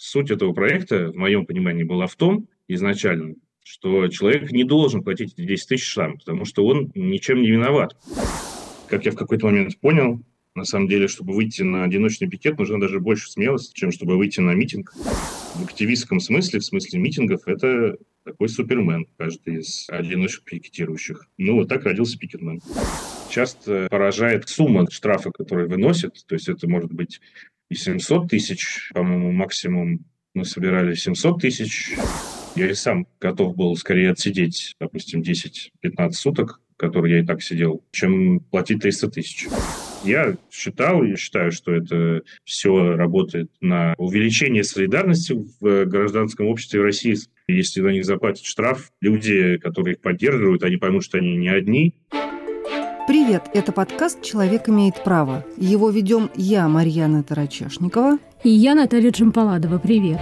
Суть этого проекта, в моем понимании, была в том изначально, что человек не должен платить эти 10 тысяч штраф, потому что он ничем не виноват. Как я в какой-то момент понял, на самом деле, чтобы выйти на одиночный пикет, нужно даже больше смелости, чем чтобы выйти на митинг. В активистском смысле, в смысле митингов, это такой супермен, каждый из одиночных пикетирующих. Ну, вот так родился пикетмен. Часто поражает сумма штрафа, который выносит. То есть это может быть и 700 тысяч, по-моему, максимум мы собирали 700 тысяч. Я и сам готов был скорее отсидеть, допустим, 10-15 суток, которые я и так сидел, чем платить 300 тысяч. Я считал и считаю, что это все работает на увеличение солидарности в гражданском обществе России. Если на них заплатят штраф, люди, которые их поддерживают, они поймут, что они не одни. Привет, это подкаст «Человек имеет право». Его ведем я, Марьяна Тарачешникова. И я, Наталья Джампаладова. Привет.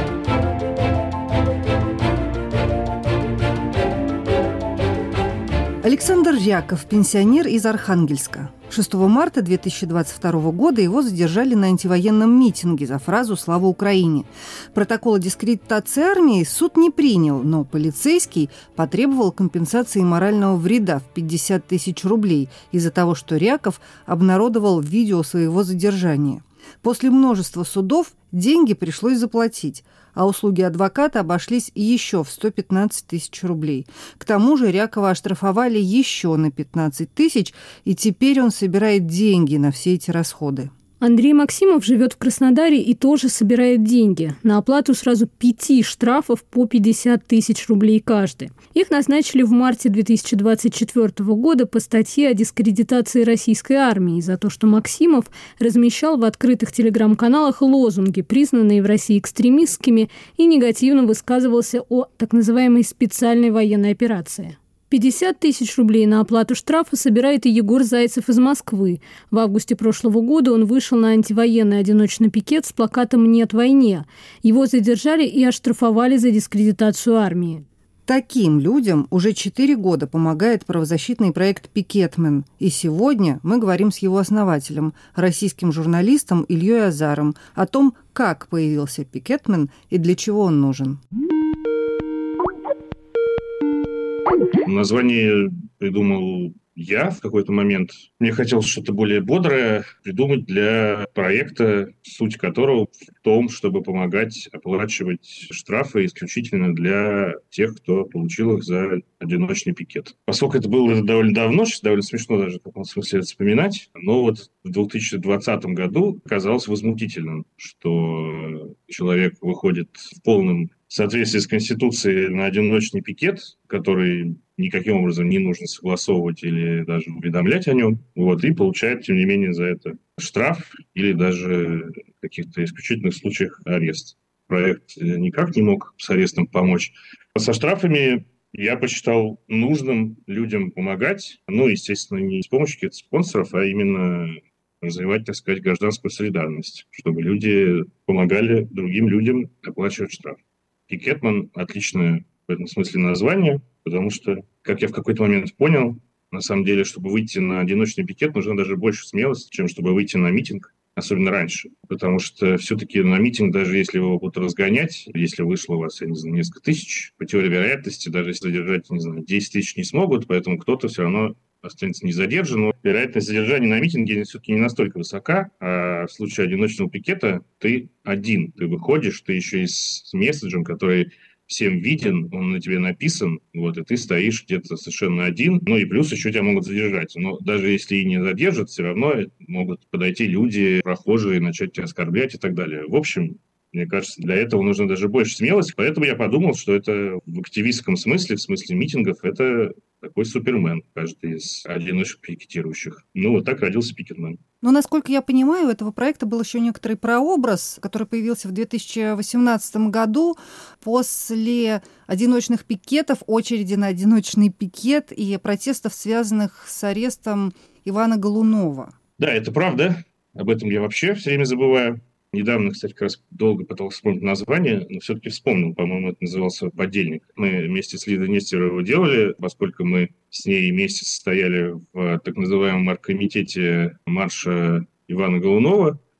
Александр Ряков, пенсионер из Архангельска. 6 марта 2022 года его задержали на антивоенном митинге за фразу «Слава Украине». Протокол о дискредитации армии суд не принял, но полицейский потребовал компенсации морального вреда в 50 тысяч рублей из-за того, что Ряков обнародовал видео своего задержания. После множества судов деньги пришлось заплатить, а услуги адвоката обошлись еще в 115 тысяч рублей. К тому же Рякова оштрафовали еще на 15 тысяч, и теперь он собирает деньги на все эти расходы. Андрей Максимов живет в Краснодаре и тоже собирает деньги на оплату сразу 5 штрафов по 50 тысяч рублей каждый. Их назначили в марте 2024 года по статье о дискредитации российской армии за то, что Максимов размещал в открытых телеграм-каналах лозунги, признанные в России экстремистскими, и негативно высказывался о так называемой специальной военной операции. 50 тысяч рублей на оплату штрафа собирает и Егор Зайцев из Москвы. В августе прошлого года он вышел на антивоенный одиночный пикет с плакатом «Нет войне». Его задержали и оштрафовали за дискредитацию армии. Таким людям уже 4 года помогает правозащитный проект «Пикетмен». И сегодня мы говорим с его основателем, российским журналистом Ильей Азаром, о том, как появился «Пикетмен» и для чего он нужен. Название придумал я в какой-то момент. Мне хотелось что-то более бодрое придумать для проекта, суть которого в том, чтобы помогать оплачивать штрафы исключительно для тех, кто получил их за одиночный пикет. Поскольку это было довольно давно, сейчас довольно смешно даже в каком смысле это вспоминать, но вот в 2020 году казалось возмутительным, что человек выходит в полном соответствии с Конституцией на одиночный пикет, который никаким образом не нужно согласовывать или даже уведомлять о нем, и получает, тем не менее, за это штраф или даже в каких-то исключительных случаях арест. Проект никак не мог с арестом помочь. Со штрафами я посчитал нужным людям помогать, естественно, не с помощью каких-то спонсоров, а именно развивать, так сказать, гражданскую солидарность, чтобы люди помогали другим людям оплачивать штраф. Пикетмен – отличное в этом смысле название, потому что, как я в какой-то момент понял, на самом деле, чтобы выйти на одиночный пикет, нужно даже больше смелости, чем чтобы выйти на митинг, особенно раньше. Потому что все-таки на митинг, даже если его будут разгонять, если вышло у вас, я не знаю, несколько тысяч, по теории вероятности, даже если задержать, 10 тысяч не смогут, поэтому кто-то все равно останется не задержан. Но вероятность задержания на митинге все-таки не настолько высока, а в случае одиночного пикета ты один, ты выходишь, ты еще и с месседжем, который всем виден, он на тебе написан, и ты стоишь где-то совершенно один, и плюс еще тебя могут задержать. Но даже если и не задержат, все равно могут подойти люди, прохожие, начать тебя оскорблять и так далее. В общем, мне кажется, для этого нужно даже больше смелости, поэтому я подумал, что это в активистском смысле, в смысле митингов, это такой супермен, каждый из одиночных пикетирующих. Так родился пикетмен. Но, насколько я понимаю, у этого проекта был еще некоторый прообраз, который появился в 2018 году после одиночных пикетов, очереди на одиночный пикет и протестов, связанных с арестом Ивана Голунова. Да, это правда. Об этом я вообще все время забываю. Недавно, кстати, как раз долго пытался вспомнить название, но все-таки вспомнил, по-моему, это назывался «Подельник». Мы вместе с Лидой Нестеровой его делали, поскольку мы с ней месяц стояли в так называемом оргкомитете марша Ивана Голунова.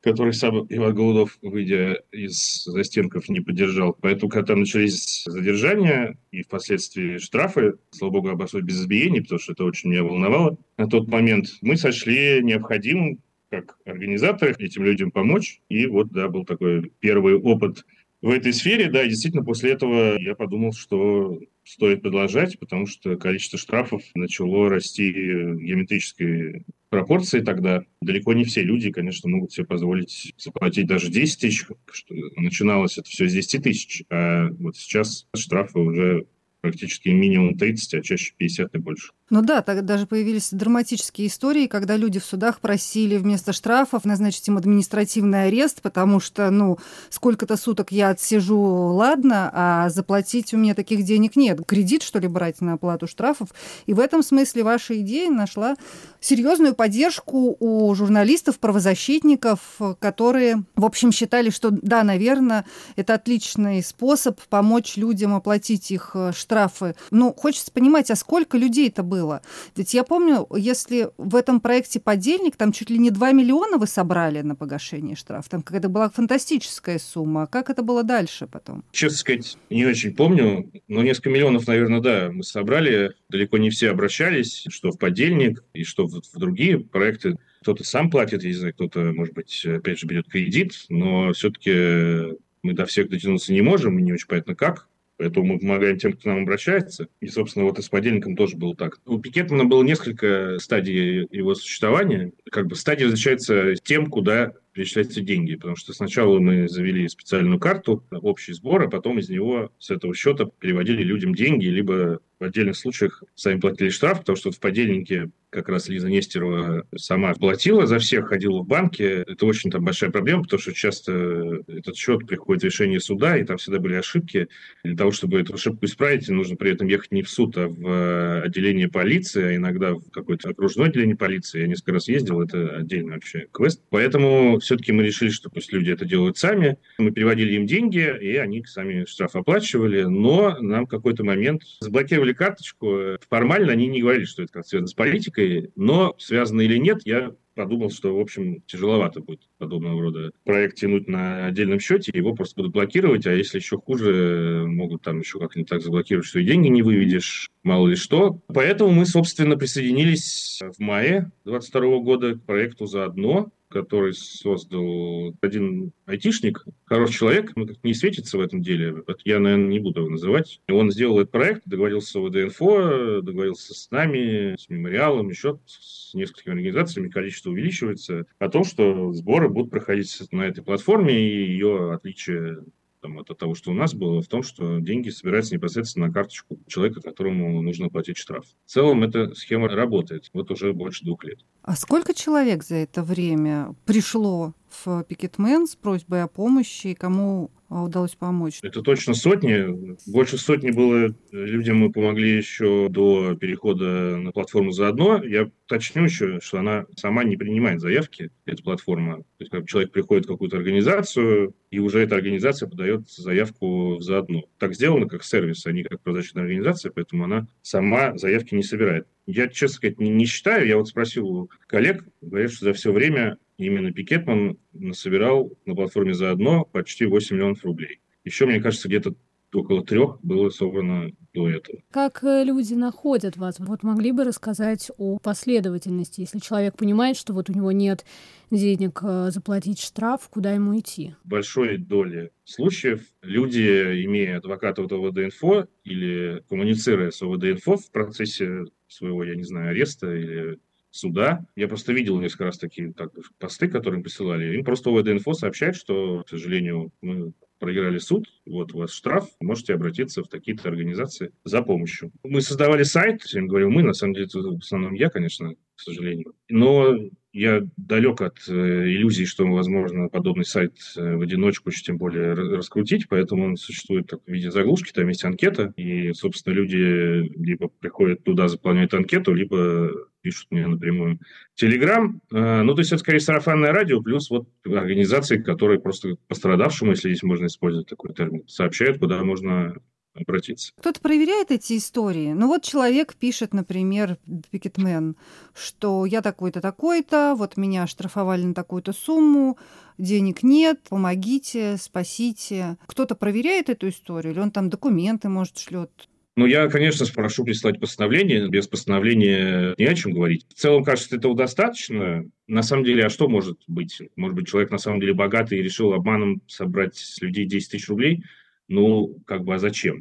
который сам Иван Голунов, выйдя из застенков, не поддержал. Поэтому, когда там начались задержания и впоследствии штрафы, слава богу, обошлось без избиений, потому что это очень меня волновало. На тот момент мы сочли необходимым, как организаторы, этим людям помочь. И вот, да, был такой первый опыт в этой сфере. Да, и действительно, после этого я подумал, что стоит продолжать, потому что количество штрафов начало расти геометрической пропорции тогда. Далеко не все люди, конечно, могут себе позволить заплатить даже 10 тысяч. Что начиналось это все с 10 тысяч, а вот сейчас штрафы уже практически минимум 30, а чаще 50 и больше. Ну да, так даже появились драматические истории, когда люди в судах просили вместо штрафов назначить им административный арест, потому что, сколько-то суток я отсижу, ладно, а заплатить у меня таких денег нет. Кредит, что ли, брать на оплату штрафов? И в этом смысле ваша идея нашла серьезную поддержку у журналистов, правозащитников, которые, в общем, считали, что да, наверное, это отличный способ помочь людям оплатить их штрафы. Хочется понимать, а сколько людей-то было? Ведь я помню, если в этом проекте «Подельник», там чуть ли не 2 миллиона вы собрали на погашение штрафа, там какая-то была фантастическая сумма. А как это было дальше потом? Честно сказать, не очень помню, но несколько миллионов, наверное, да, мы собрали. Далеко не все обращались, что в «Подельник» и что в другие проекты. Кто-то сам платит, я не знаю, кто-то, может быть, опять же, берет кредит, но все-таки мы до всех дотянуться не можем, и не очень понятно как. Поэтому мы помогаем тем, кто к нам обращается. И, собственно, вот и с «Подельником» тоже было так. У Пикетмана было несколько стадий его существования. Стадия различается тем, куда перечисляются деньги. Потому что сначала мы завели специальную карту, общий сбор, а потом из него, с этого счета, переводили людям деньги, либо в отдельных случаях сами платили штраф, потому что в «Подельнике» как раз Лиза Нестерова сама платила за всех, ходила в банке. Это очень большая проблема, потому что часто этот счет приходит в решение суда, и там всегда были ошибки. Для того, чтобы эту ошибку исправить, нужно при этом ехать не в суд, а в отделение полиции, а иногда в какое-то окружное отделение полиции. Я несколько раз ездил, это отдельный вообще квест. Поэтому все-таки мы решили, что пусть люди это делают сами. Мы переводили им деньги, и они сами штраф оплачивали, но нам в какой-то момент заблокировали карточку. Формально они не говорили, что это как-то связано с политикой, но связано или нет, я подумал, что, в общем, тяжеловато будет подобного рода проект тянуть на отдельном счете, его просто будут блокировать, а если еще хуже, могут там еще как-нибудь так заблокировать, что и деньги не выведешь, мало ли что. Поэтому мы, собственно, присоединились в мае 2022 года к проекту «Заодно», который создал один айтишник, хороший человек, но как не светится в этом деле, я, наверное, не буду его называть. Он сделал этот проект, договорился с ОВД-Инфо, договорился с нами, с Мемориалом, еще с несколькими организациями, количество увеличивается, о том, что сборы будут проходить на этой платформе, и ее отличие от того, что у нас было, в том, что деньги собираются непосредственно на карточку человека, которому нужно платить штраф. В целом эта схема работает вот уже больше 2 лет. А сколько человек за это время пришло в Пикетмен с просьбой о помощи, и кому удалось помочь? Это точно сотни. Больше сотни было людям, мы помогли еще до перехода на платформу «Заодно». Я уточню еще, что она сама не принимает заявки, эта платформа. То есть, как человек приходит в какую-то организацию, и уже эта организация подает заявку в «Заодно». Так сделано как сервис, а не как правозащитная организация, поэтому она сама заявки не собирает. Я, честно сказать, не считаю. Я вот спросил у коллег, говорят, что за все время именно Пикетман насобирал на платформе «Заодно» почти 8 миллионов рублей. Еще, мне кажется, где-то около 3 было собрано до этого. Как люди находят вас? Вот могли бы рассказать о последовательности, если человек понимает, что вот у него нет денег заплатить штраф, куда ему идти? В большой доле случаев люди, имея адвоката от ОВД-Инфо или коммуницируя с ОВД-Инфо в процессе своего, я не знаю, ареста или суда. Я просто видел несколько раз такие посты, которые им присылали. Им просто ОВД-Инфо сообщает, что, к сожалению, мы проиграли суд, вот у вас штраф, можете обратиться в такие-то организации за помощью. Мы создавали сайт, я им говорю, на самом деле, в основном я, конечно, к сожалению. Но я далек от иллюзий, что возможно подобный сайт в одиночку, тем более раскрутить, поэтому он существует в виде заглушки, там есть анкета, и, собственно, люди либо приходят туда, заполняют анкету, либо пишут мне напрямую в Телеграм. То есть это скорее сарафанное радио, плюс вот организации, которые просто пострадавшему, если здесь можно использовать такой термин, сообщают, куда можно обратиться. Кто-то проверяет эти истории. Ну вот человек пишет, например, пикетмен, что я такой-то, такой-то, вот меня оштрафовали на такую-то сумму, денег нет, помогите, спасите. Кто-то проверяет эту историю, или он там документы, может, шлет? Ну, я, конечно, прошу прислать постановление. Без постановления не о чем говорить. В целом, кажется, этого достаточно. На самом деле, а что может быть? Может быть, человек на самом деле богатый и решил обманом собрать с людей 10 тысяч рублей? Ну, а зачем?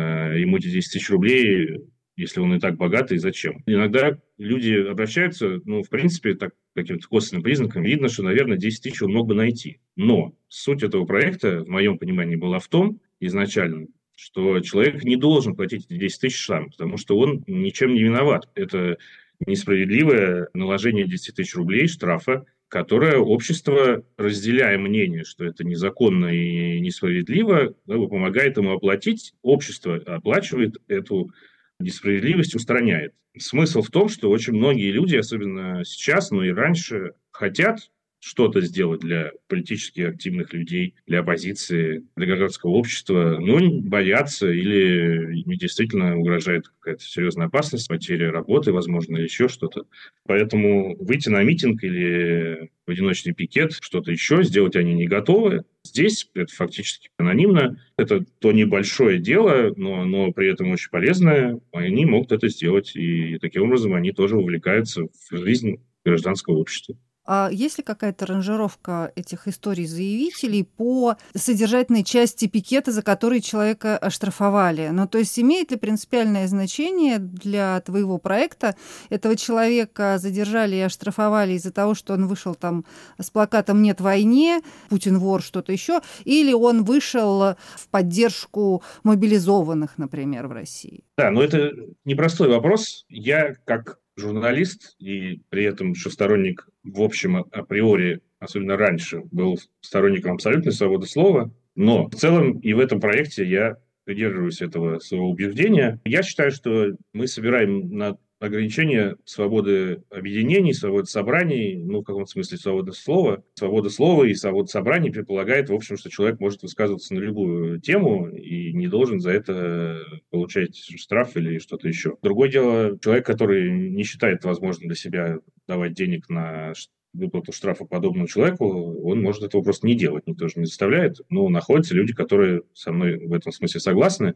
Ему эти 10 тысяч рублей, если он и так богатый, зачем? Иногда люди обращаются, в принципе, так, каким-то косвенным признаком. Видно, что, наверное, 10 тысяч он мог бы найти. Но суть этого проекта, в моем понимании, была в том, изначально, что человек не должен платить эти 10 тысяч сам, потому что он ничем не виноват. Это несправедливое наложение 10 тысяч рублей штрафа, которое общество, разделяя мнение, что это незаконно и несправедливо, помогает ему оплатить. Общество оплачивает эту несправедливость, устраняет. Смысл в том, что очень многие люди, особенно сейчас, но и раньше, хотят что-то сделать для политически активных людей, для оппозиции, для гражданского общества, но боятся или им действительно угрожает какая-то серьезная опасность, потеря работы, возможно, или еще что-то. Поэтому выйти на митинг или в одиночный пикет, что-то еще сделать они не готовы. Здесь это фактически анонимно. Это то небольшое дело, но оно при этом очень полезное. Они могут это сделать, и таким образом они тоже вовлекаются в жизнь гражданского общества. А есть ли какая-то ранжировка этих историй заявителей по содержательной части пикета, за который человека оштрафовали? Ну, то есть имеет ли принципиальное значение для твоего проекта? Этого человека задержали и оштрафовали из-за того, что он вышел там с плакатом «Нет войне», «Путин вор», что-то еще, или он вышел в поддержку мобилизованных, например, в России? Да, но это непростой вопрос. Я, как журналист и при этом еще сторонник, в общем, априори, особенно раньше, был сторонником абсолютной свободы слова, но в целом и в этом проекте я придерживаюсь этого своего убеждения. Я считаю, что мы собираем на ограничение свободы объединений, свободы собраний, в каком-то смысле свободы слова. Свобода слова и свобода собраний предполагает, в общем, что человек может высказываться на любую тему и не должен за это получать штраф или что-то еще. Другое дело, человек, который не считает возможным для себя давать денег на выплату штрафа подобному человеку, он может этого просто не делать, никто же не заставляет. Но находятся люди, которые со мной в этом смысле согласны.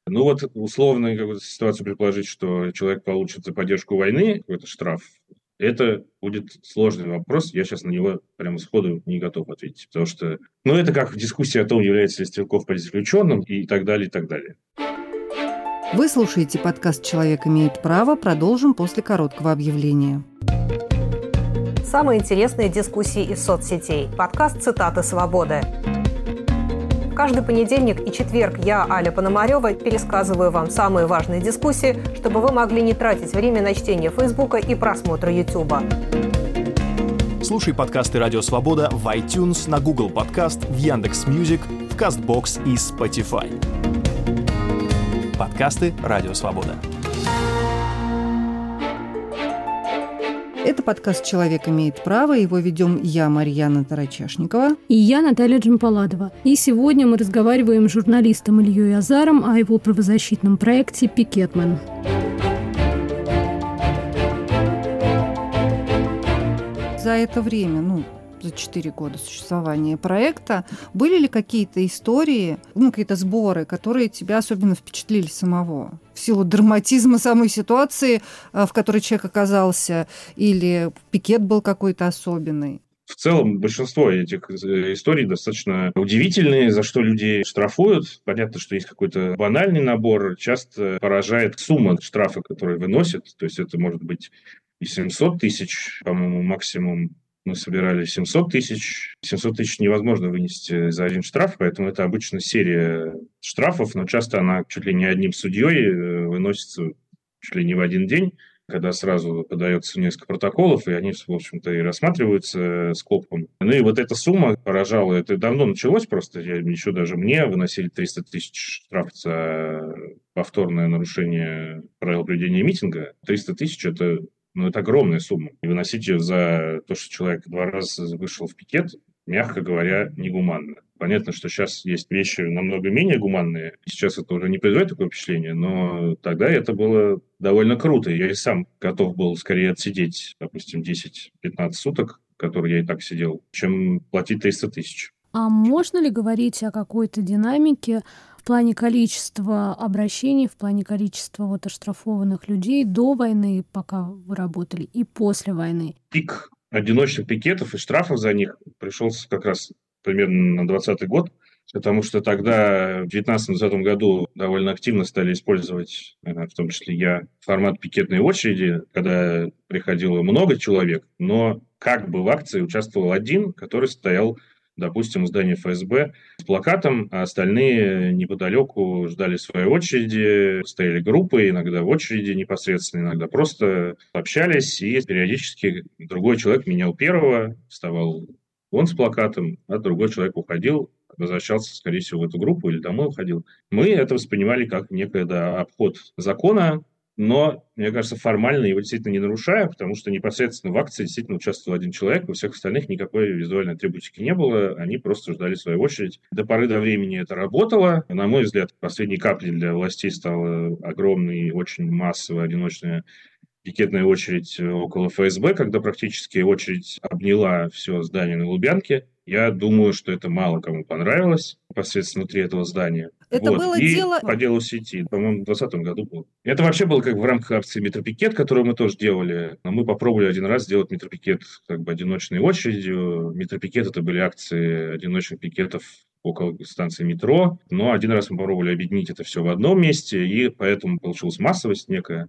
Условно какую-то ситуацию предположить, что человек получит за поддержку войны какой-то штраф, это будет сложный вопрос. Я сейчас на него прямо сходу не готов ответить. Потому что, это как дискуссия о том, является ли Стрелков политзаключенным и так далее, и так далее. Вы слушаете подкаст «Человек имеет право». Продолжим после короткого объявления. Самые интересные дискуссии из соцсетей. Подкаст «Цитаты свободы». Каждый понедельник и четверг я, Аля Пономарева, пересказываю вам самые важные дискуссии, чтобы вы могли не тратить время на чтение Фейсбука и просмотр Ютуба. Слушай подкасты «Радио Свобода» в iTunes, на Google Подкаст, в Яндекс.Мьюзик, в Castbox и Spotify. Подкасты «Радио Свобода». Это подкаст «Человек имеет право». Его ведем я, Марьяна Тарачешникова. И я, Наталья Джампаладова. И сегодня мы разговариваем с журналистом Ильей Азаром о его правозащитном проекте «Пикетмен». За это время, за 4 года существования проекта, были ли какие-то истории, какие-то сборы, которые тебя особенно впечатлили самого? В силу драматизма самой ситуации, в которой человек оказался, или пикет был какой-то особенный? В целом, большинство этих историй достаточно удивительные, за что людей штрафуют. Понятно, что есть какой-то банальный набор. Часто поражает сумма штрафа, который выносят. То есть это может быть и 700 тысяч, по-моему, максимум. Мы собирали 700 тысяч. 700 тысяч невозможно вынести за один штраф, поэтому это обычно серия штрафов, но часто она чуть ли не одним судьей выносится чуть ли не в один день, когда сразу подается несколько протоколов, и они, в общем-то, и рассматриваются скопом. И вот эта сумма поражала. Это давно началось просто. Еще даже мне выносили 300 тысяч штраф за повторное нарушение правил проведения митинга. 300 тысяч – это огромная сумма. И выносить ее за то, что человек 2 раза вышел в пикет, мягко говоря, негуманно. Понятно, что сейчас есть вещи намного менее гуманные. Сейчас это уже не производит такое впечатление, но тогда это было довольно круто. Я и сам готов был скорее отсидеть, допустим, 10-15 суток, которые я и так сидел, чем платить 300 тысяч. А можно ли говорить о какой-то динамике в плане количества обращений, в плане количества оштрафованных людей до войны, пока вы работали, и после войны? Пик одиночных пикетов и штрафов за них пришелся как раз примерно на 2020 год, потому что тогда, в 2019-2020 году, довольно активно стали использовать, в том числе я, формат пикетной очереди, когда приходило много человек, но как бы в акции участвовал один, который стоял, допустим, у здания ФСБ с плакатом, а остальные неподалеку ждали своей очереди, стояли группы, иногда в очереди непосредственно, иногда просто общались, и периодически другой человек менял первого, вставал он с плакатом, а другой человек уходил, возвращался, скорее всего, в эту группу или домой уходил. Мы это воспринимали как некий обход закона, но, мне кажется, формально его действительно не нарушая, потому что непосредственно в акции действительно участвовал один человек, у всех остальных никакой визуальной атрибутики не было, они просто ждали свою очередь. До поры до времени это работало. На мой взгляд, последней каплей для властей стала огромная, очень массовая, одиночная пикетная очередь около ФСБ, когда практически очередь обняла все здание на Лубянке. Я думаю, что это мало кому понравилось непосредственно внутри этого здания. Это было и дело... по делу сети, по-моему, в 2020 году было. Это вообще было как в рамках акции «Метропикет», которую мы тоже делали. Но мы попробовали один раз сделать метропикет как бы одиночной очередью. Метропикет — это были акции одиночных пикетов около станции метро. Но один раз мы попробовали объединить это все в одном месте, и поэтому получилась массовость некая.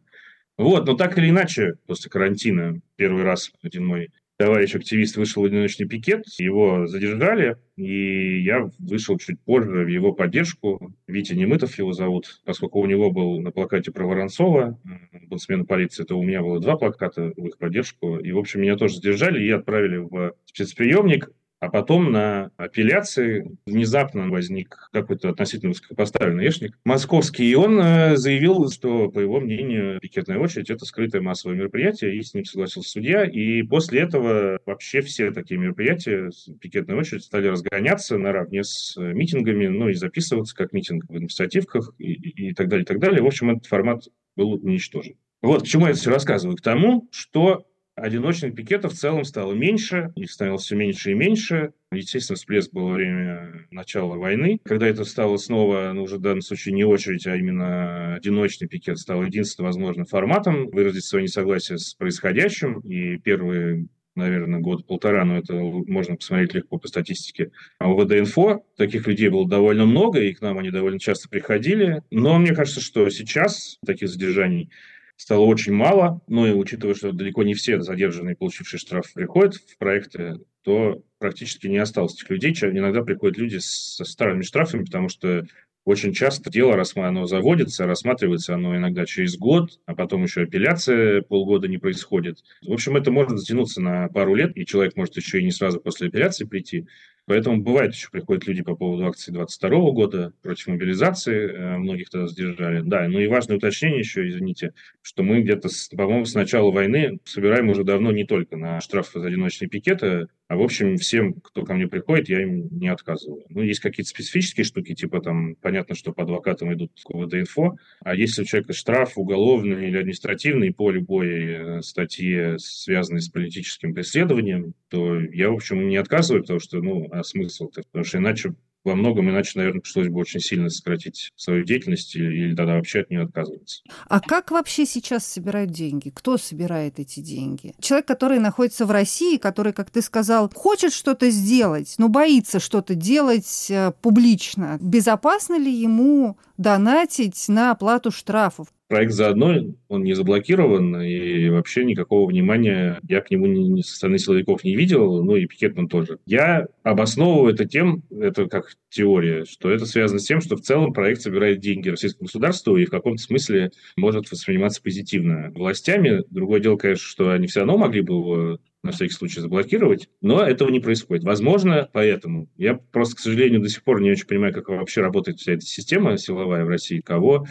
Но так или иначе, после карантина первый раз один мой товарищ-активист вышел в одиночный пикет, его задержали, и я вышел чуть позже в его поддержку. Витя Немытов его зовут, поскольку у него был на плакате про Воронцова, был смена полиции, то у меня было 2 плаката в их поддержку. И, в общем, меня тоже задержали и отправили в спецприемник. А потом на апелляции внезапно возник какой-то относительно высокопоставленный ешник московский, и он заявил, что, по его мнению, пикетная очередь – это скрытое массовое мероприятие, и с ним согласился судья. И после этого вообще все такие мероприятия, пикетная очередь, стали разгоняться наравне с митингами, и записываться как митинг в административках и так далее, и так далее. В общем, этот формат был уничтожен. К чему я это все рассказываю? К тому, что одиночных пикетов в целом стало меньше, их становилось все меньше и меньше. Естественно, всплеск был во время начала войны, когда это стало снова, уже в данном случае не очередь, а именно одиночный пикет стал единственным возможным форматом выразить свое несогласие с происходящим. И первые, наверное, год-полтора, но это можно посмотреть легко по статистике ОВД-инфо. Таких людей было довольно много, и к нам они довольно часто приходили. Но мне кажется, что сейчас таких задержаний стало очень мало, и учитывая, что далеко не все задержанные, получившие штраф, приходят в проекты, то практически не осталось этих людей. Иногда приходят люди со старыми штрафами, потому что очень часто дело, оно заводится, рассматривается оно иногда через год, а потом еще апелляция полгода не происходит. В общем, это может затянуться на пару лет, и человек может еще и не сразу после апелляции прийти. Поэтому бывает, еще приходят люди по поводу акции 2022 года против мобилизации, многих тогда задержали. Да, и важное уточнение еще, извините, что мы где-то, по-моему, с начала войны собираем уже давно не только на штрафы за одиночные пикеты, а, в общем, всем, кто ко мне приходит, я им не отказываю. Есть какие-то специфические штуки, типа понятно, что по адвокатам идут к ОВД-инфо, а если у человека штраф уголовный или административный по любой статье, связанной с политическим преследованием, то я, в общем, не отказываю, потому что, а смысл-то? Потому что во многом иначе, наверное, пришлось бы очень сильно сократить свою деятельность или тогда вообще от нее отказываться. А как вообще сейчас собирают деньги? Кто собирает эти деньги? Человек, который находится в России, который, как ты сказал, хочет что-то сделать, но боится что-то делать публично. Безопасно ли ему донатить на оплату штрафов? Проект заодно, он не заблокирован, и вообще никакого внимания я к нему со стороны силовиков не видел, и пикетным тоже. Я обосновываю это тем, это как теория, что это связано с тем, что в целом проект собирает деньги российскому государству и в каком-то смысле может восприниматься позитивно властями. Другое дело, конечно, что они все равно могли бы его на всякий случай заблокировать, но этого не происходит. Возможно, поэтому. Я просто, к сожалению, до сих пор не очень понимаю, как вообще работает вся эта система силовая в России, кого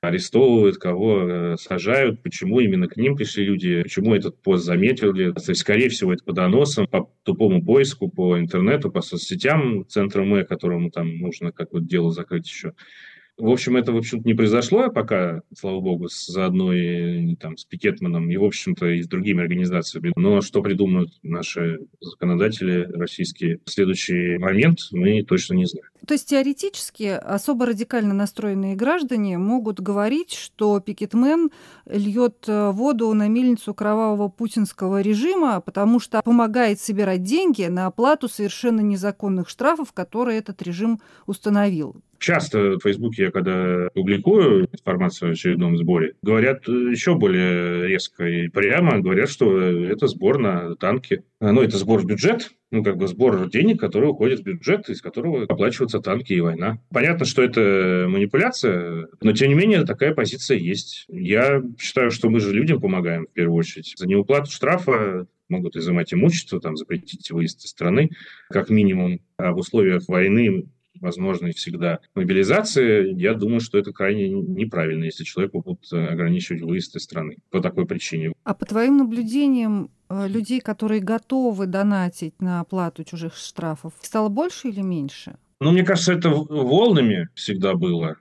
арестовывают, кого сажают, почему именно к ним пришли люди, почему этот пост заметили. То есть, скорее всего, это по доносам, по тупому поиску, по интернету, по соцсетям центра МЭ, которому там нужно как-то дело закрыть еще. В общем, это, в общем-то, не произошло пока, слава богу, заодно и там, с Пикетманом, и, в общем-то, и с другими организациями. Но что придумают наши законодатели российские в следующий момент, мы точно не знаем. То есть теоретически особо радикально настроенные граждане могут говорить, что Пикетмен льет воду на мельницу кровавого путинского режима, потому что помогает собирать деньги на оплату совершенно незаконных штрафов, которые этот режим установил. Часто в Фейсбуке, я когда публикую информацию о очередном сборе, говорят еще более резко и прямо, говорят, что это сбор на танки. Это сбор в бюджет, сбор денег, который уходит в бюджет, из которого оплачиваются танки и война. Понятно, что это манипуляция, но, тем не менее, такая позиция есть. Я считаю, что мы же людям помогаем, в первую очередь. За неуплату штрафа могут изымать имущество, запретить выезд из страны, как минимум. А в условиях войны возможно, всегда мобилизации, я думаю, что это крайне неправильно, если человеку будут ограничивать выезд из страны по такой причине. А по твоим наблюдениям, людей, которые готовы донатить на оплату чужих штрафов, стало больше или меньше? Мне кажется, это волнами всегда было.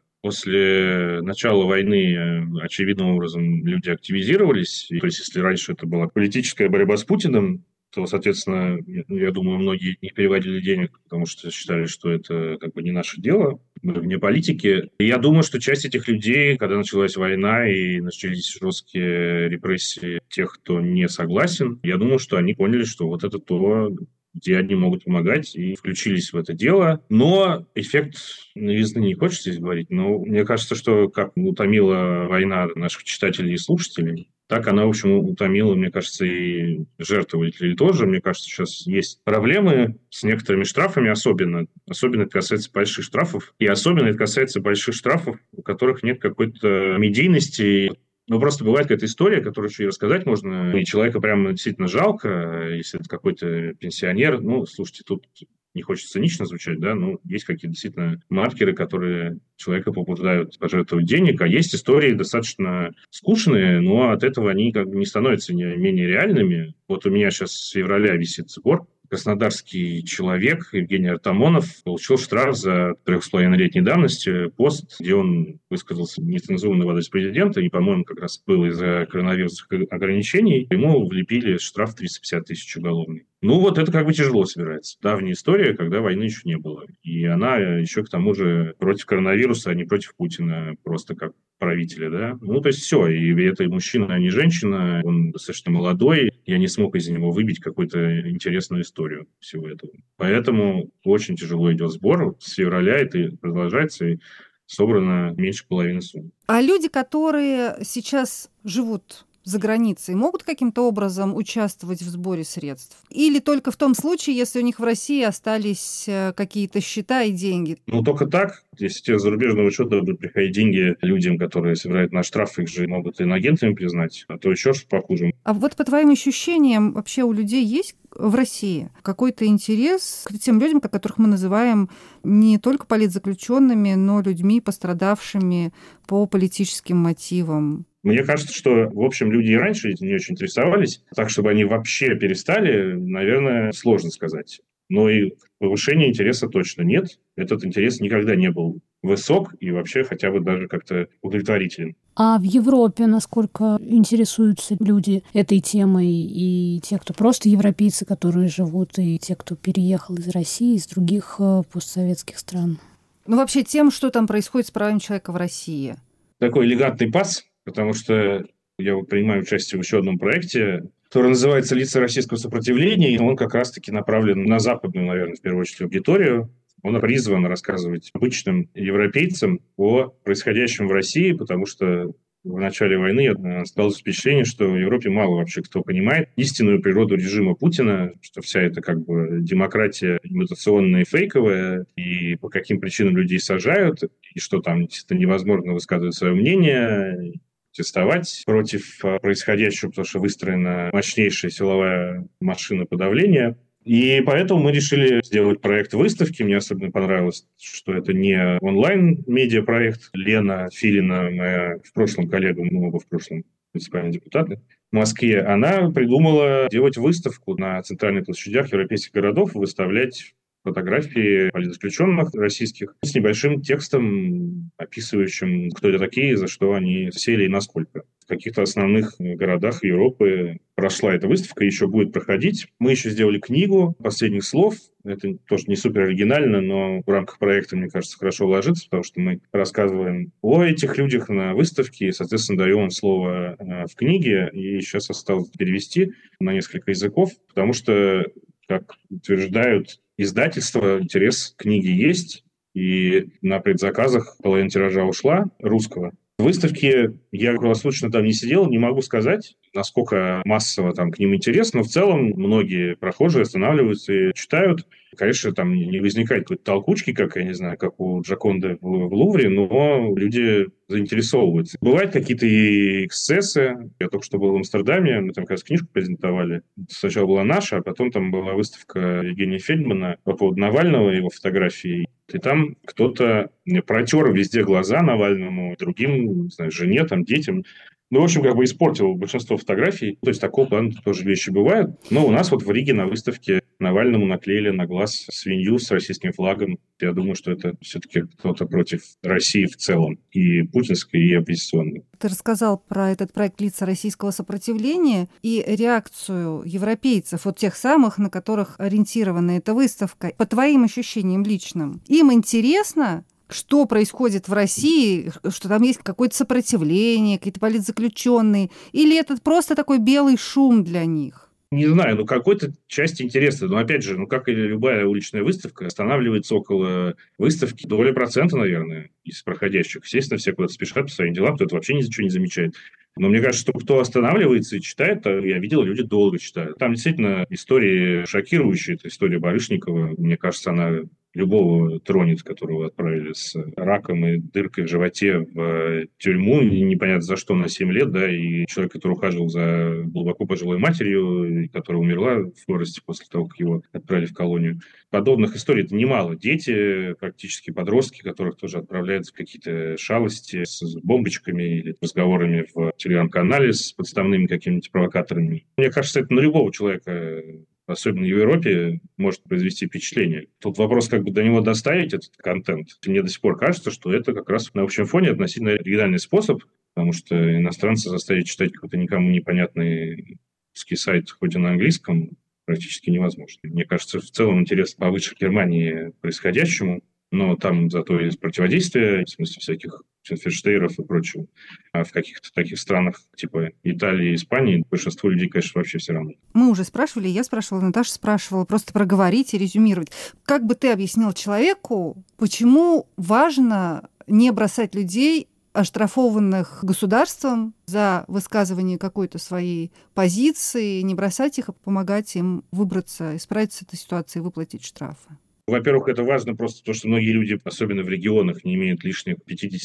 После начала войны очевидным образом люди активизировались. То есть, если раньше это была политическая борьба с Путиным, то, соответственно, я думаю, многие не переводили денег, потому что считали, что это не наше дело, мы вне политики. И я думаю, что часть этих людей, когда началась война и начались жесткие репрессии тех, кто не согласен, я думаю, что они поняли, что вот это то, где они могут помогать, и включились в это дело. Но эффект новизны не хочется здесь говорить, но мне кажется, что как утомила война наших читателей и слушателей, так она, в общем, утомила, мне кажется, и жертвователей тоже. Мне кажется, сейчас есть проблемы с некоторыми штрафами, особенно это касается больших штрафов. И особенно это касается больших штрафов, у которых нет какой-то медийности. Просто бывает какая-то история, которую еще и рассказать можно. И человека прямо действительно жалко, если это какой-то пенсионер. Слушайте, тут не хочется цинично звучать, есть какие-то действительно маркеры, которые человека побуждают пожертвовать денег, а есть истории достаточно скучные, но от этого они не становятся менее реальными. Вот у меня сейчас с февраля висит сбор. Краснодарский человек Евгений Артамонов получил штраф за 3,5-летней давности пост, где он высказался нецензурно в адрес президента, и, по-моему, как раз было из-за коронавирусных ограничений. Ему влепили штраф 350 тысяч уголовный. Это тяжело собирается. Давняя история, когда войны еще не было. И она еще, к тому же, против коронавируса, а не против Путина, просто как правителя, да. То есть все. И это мужчина, а не женщина. Он достаточно молодой. Я не смог из него выбить какую-то интересную историю всего этого. Поэтому очень тяжело идет сбор. С февраля это продолжается, и собрано меньше половины суммы. А люди, которые сейчас живут за границей, могут каким-то образом участвовать в сборе средств? Или только в том случае, если у них в России остались какие-то счета и деньги? Только так. Если с зарубежного учета будут приходить деньги людям, которые собирают на штраф, их же могут иноагентами признать, а то еще что похуже. А вот по твоим ощущениям, вообще у людей есть в России какой-то интерес к тем людям, которых мы называем не только политзаключенными, но людьми, пострадавшими по политическим мотивам? Мне кажется, что, в общем, люди и раньше этим не очень интересовались. Так, чтобы они вообще перестали, наверное, сложно сказать. Но и повышения интереса точно нет. Этот интерес никогда не был высок и вообще хотя бы даже как-то удовлетворителен. А в Европе насколько интересуются люди этой темой? И те, кто просто европейцы, которые живут, и те, кто переехал из России, из других постсоветских стран? Вообще тем, что там происходит с правами человека в России. Такой элегантный пас. Потому что я принимаю участие в еще одном проекте, который называется «Лица российского сопротивления», и он как раз-таки направлен на западную, наверное, в первую очередь, аудиторию. Он призван рассказывать обычным европейцам о происходящем в России, потому что в начале войны осталось впечатление, что в Европе мало вообще кто понимает истинную природу режима Путина, что вся эта демократия имитационная и фейковая, и по каким причинам людей сажают, и что там действительно невозможно высказывать свое мнение, протестовать против происходящего, потому что выстроена мощнейшая силовая машина подавления. И поэтому мы решили сделать проект выставки. Мне особенно понравилось, что это не онлайн-медиапроект. Лена Филина, моя в прошлом коллега, мы оба в прошлом муниципальные депутаты в Москве, она придумала делать выставку на центральных площадях европейских городов, выставлять фотографии политзаключенных российских с небольшим текстом, описывающим, кто это такие, за что они сели и насколько. В каких-то основных городах Европы прошла эта выставка, еще будет проходить. Мы еще сделали книгу последних слов. Это тоже не супер оригинально, но в рамках проекта, мне кажется, хорошо ложится, потому что мы рассказываем о этих людях на выставке и, соответственно, даем им слово в книге. И сейчас осталось перевести на несколько языков, потому что, как утверждают издательства, интерес к книге есть, и на предзаказах половина тиража ушла русского. В выставке я круглосуточно там не сидел, не могу сказать, насколько массово там к ним интерес, но в целом многие прохожие останавливаются и читают. Конечно, там не возникает какой-то толкучки, как, я не знаю, как у Джоконды в Лувре, но люди заинтересовываются. Бывают какие-то и эксцессы. Я только что был в Амстердаме, мы там как раз книжку презентовали. Сначала была наша, а потом там была выставка Евгения Фельдмана по поводу Навального, его фотографий. И там кто-то протер везде глаза Навальному, другим, не знаю, жене, там, детям. Ну, в общем, как бы испортил большинство фотографий. То есть, такого плана тоже вещи бывают. Но у нас вот в Риге на выставке Навальному наклеили на глаз свинью с российским флагом. Я думаю, что это все-таки кто-то против России в целом. И путинской, и оппозиционной. Ты рассказал про этот проект «Лица российского сопротивления» и реакцию европейцев, вот тех самых, на которых ориентирована эта выставка. По твоим ощущениям личным, им интересно, что происходит в России, что там есть какое-то сопротивление, какие-то политзаключенные, или это просто такой белый шум для них? Не знаю, какой-то части интересно. Но опять же, как и любая уличная выставка, останавливается около выставки доля процента, наверное, из проходящих. Естественно, все куда-то спешат по своим делам, кто-то вообще ничего не замечает. Но мне кажется, что кто останавливается и читает, я видел, люди долго читают. Там действительно истории шокирующие. Это история Барышникова. Мне кажется, она любого тронет, которого отправили с раком и дыркой в животе в тюрьму, непонятно за что, на 7 лет, да, и человек, который ухаживал за глубоко пожилой матерью, которая умерла в скорости после того, как его отправили в колонию. Подобных историй-то немало. Дети, практически подростки, которых тоже отправляют в какие-то шалости с бомбочками или разговорами в телеграм-канале с подставными какими-то провокаторами. Мне кажется, это на любого человека, особенно в Европе, может произвести впечатление. Тут вопрос, как бы до него доставить этот контент. Мне до сих пор кажется, что это как раз на общем фоне относительно оригинальный способ, потому что иностранца заставить читать какой-то никому непонятный русский сайт, хоть и на английском, практически невозможно. Мне кажется, в целом интерес повыше в Германии происходящему, но там зато есть противодействие, в смысле всяких Ферштейров и прочего. А в каких-то таких странах, типа Италии и Испании, большинство людей, конечно, вообще все равно. Мы уже спрашивали, я спрашивала, Наташа спрашивала, просто проговорить и резюмировать. Как бы ты объяснил человеку, почему важно не бросать людей, оштрафованных государством за высказывание какой-то своей позиции, не бросать их, а помогать им выбраться, исправиться с этой ситуации и выплатить штрафы? Во-первых, это важно просто потому, что многие люди, особенно в регионах, не имеют лишних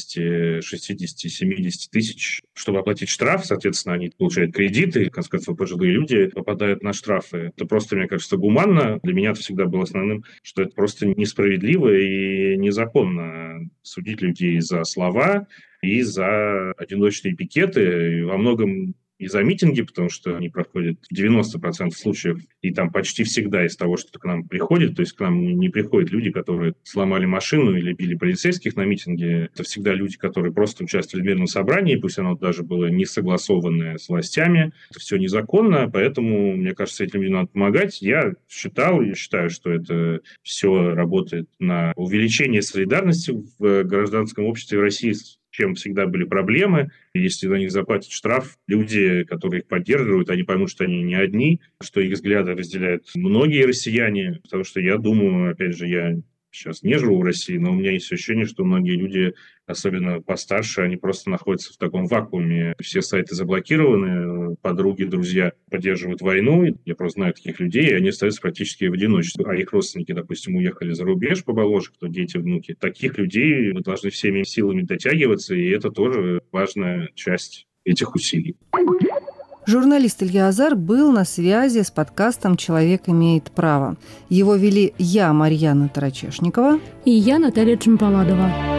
50, 60, 70 тысяч, чтобы оплатить штраф. Соответственно, они получают кредиты, в конце концов, пожилые люди попадают на штрафы. Это просто, мне кажется, гуманно. Для меня это всегда было основным, что это просто несправедливо и незаконно судить людей за слова и за одиночные пикеты. И во многом и за митинги, потому что они проходят в 90% случаев, и там почти всегда из того, что к нам приходит, то есть к нам не приходят люди, которые сломали машину или били полицейских на митинге. Это всегда люди, которые просто участвовали в мирном собрании, пусть оно даже было не согласованное с властями. Это все незаконно, поэтому, мне кажется, этим людям надо помогать. Я считаю, что это все работает на увеличение солидарности в гражданском обществе в России, с чем всегда были проблемы. Если за них заплатят штраф, люди, которые их поддерживают, они поймут, что они не одни, что их взгляды разделяют многие россияне. Потому что я думаю, опять же, я сейчас не живу в России, но у меня есть ощущение, что многие люди, особенно постарше, они просто находятся в таком вакууме. Все сайты заблокированы, подруги, друзья поддерживают войну. Я просто знаю таких людей, и они остаются практически в одиночестве. А их родственники, допустим, уехали за рубеж по Воложи, кто дети, внуки. Таких людей мы должны всеми силами дотягиваться, и это тоже важная часть этих усилий. Журналист Илья Азар был на связи с подкастом «Человек имеет право». Его вели я, Марьяна Тарачешникова, и я, Наталья Джампаладова.